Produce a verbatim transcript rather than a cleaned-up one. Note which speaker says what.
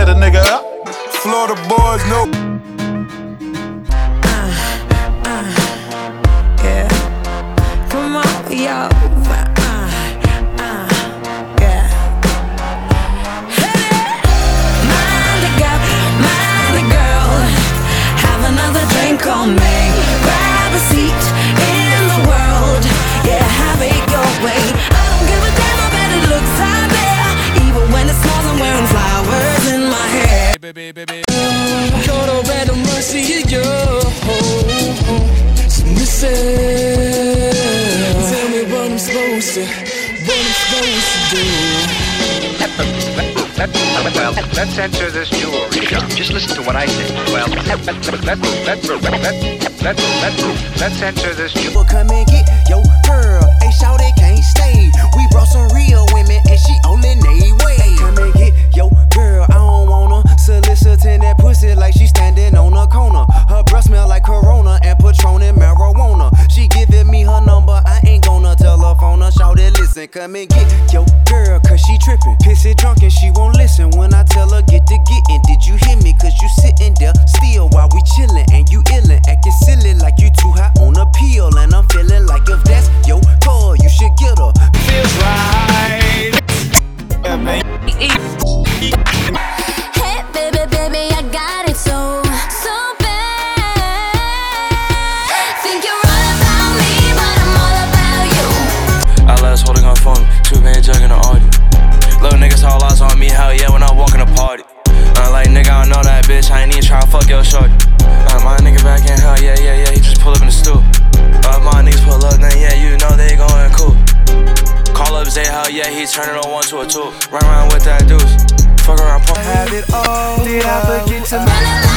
Speaker 1: a nigga up.
Speaker 2: Florida boys know.
Speaker 3: Uh, uh, yeah. Come on, yo. Uh, uh, yeah. Hey, mind the gap, mind the girl. Have another drink on me. Grab a seat in the world. Yeah, have it your way. I don't give a damn, I bet it looks out there. Even when it smells, I'm wearing flowers in my hair.
Speaker 4: Baby, baby. Colorado mercy, yo. So listen, tell me what I'm supposed to, what I'm supposed to do.
Speaker 5: Well, let's enter this jewelry shop. Just listen to what I say. Well, let's let's let's let's let's let's enter this jewelry.
Speaker 6: Well, come and get your girl. Hey, shawty can't stay. We brought some real women and she only need way. Come and get your girl. I don't wanna soliciting that pussy like she standing on a corner. Her breath smell like Corona and Patron and marijuana. She giving me her number. I ain't gonna telephone her. Shawty, listen, come and get your girl, cause she tripping. Pissy drunk and she won't listen when I tell her get to getting. Did you hear me? Cause you sitting there still while we chillin'. And you illin', acting silly like you too hot on a pill. And I'm feeling like if that's your call, you should get her.
Speaker 1: Feels right. Yeah, man.
Speaker 7: Hey, baby, baby, I got it so, so bad. Think you're all about me, but I'm all about you.
Speaker 4: I last holding on phone, two man jug in the Audi. Little niggas all eyes on me, hell yeah, when I walk in the party. Uh, like, nigga, I don't know that bitch, I ain't even try to fuck your shorty. Uh, my nigga back in hell, yeah, yeah, yeah, he just pull up in the stool. Uh, my niggas pull up, then yeah, you know they going cool. Call up Zay, hell yeah, he turning on one to a two. Run around with that deuce, fuck around, pump.
Speaker 6: Have it all. Did I forget to